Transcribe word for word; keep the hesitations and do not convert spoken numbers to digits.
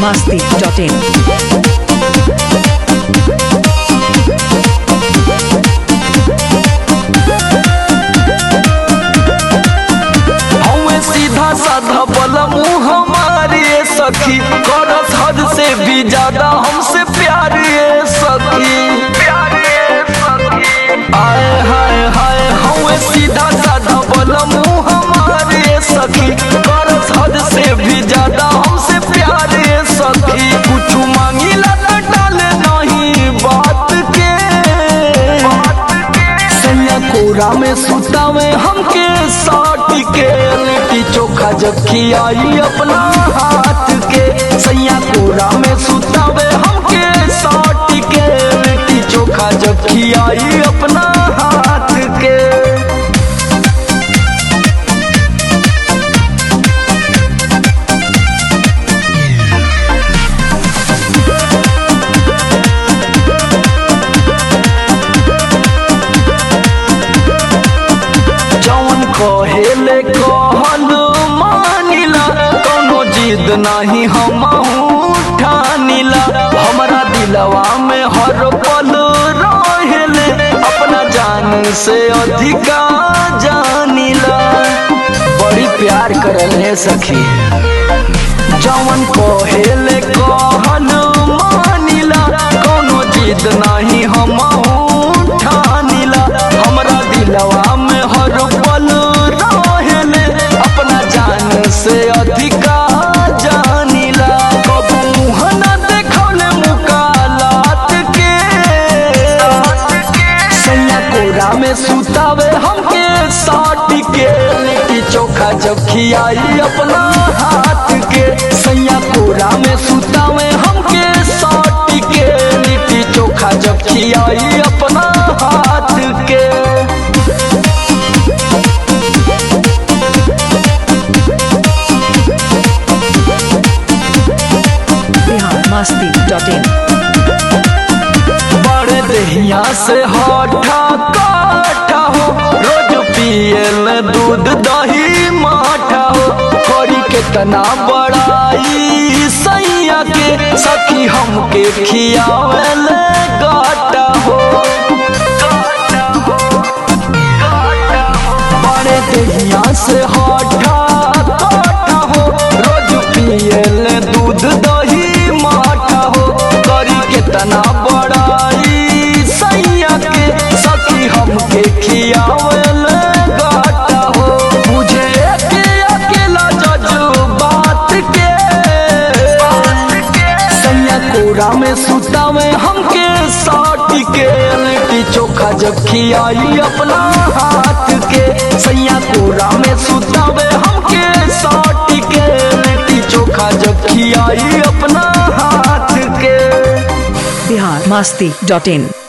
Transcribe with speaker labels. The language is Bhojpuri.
Speaker 1: masti dot in.
Speaker 2: सीधा साधा बला मुँह हमारे सखी करस हद से भी ज्यादा हमसे प्यार ये सखी आए हाय हाय हमें सीधा साधा बला मुँह हमारे सखी करस हद से भी ज्यादा हमसे प्यार ये सखी कुछ मांगिला तो डाले नहीं बात के सैया कोरा में सुतावे हमके साट के लिट्टी चोखा जब खियाई अपना हाथ के सैया कोरा में सुतावे हमके साट के लिट्टी चोखा जब खियाई अपना हाथ के जौन कहेले कहल मानिला कोनो जिद नहीं हम ठानिला हमारा दिलवा में हर पल रहेले अपना जान से अधिका जानिला बड़ी प्यार करले सखी जौन कहेले कहल मानिला कोनो जिद नहीं हम ठानिला हमारा दिलवा में हर पल रहेले अपना जान से अधिका जानिला कबू मुँह न देखौले मुकालात के सैया कोरा में सुतावे हमके साट के लिट्टी चोखा जब खियाई अपना हाथ के सैया कोरा में सुतावे हमके साट के लिट्टी चोखा जब खियाई अपना हाथ के
Speaker 1: masti dot in.
Speaker 2: बड़े दहिया से हटा काटा हो रोज पियल दूध दही माठा हो करी के तना बड़ाई सैया के सखी हमके खियावेले गाटा हो बड़े दहिया से हटा काटा हो रोज पियल दूध दही माठा हो करी के तना बड़ाई सैया के सखी हमके खियावेले गाटा हो मुझे के अकेला जज्बात के सैया कोरा में सुतावे हमके साट के लिट्टी चोखा जब खियाई अपना हाथ के सैया कोरा में सुतावे हमके साट के लिट्टी चोखा जब खियाई अपना हाथ के
Speaker 1: Bihar masti dot in.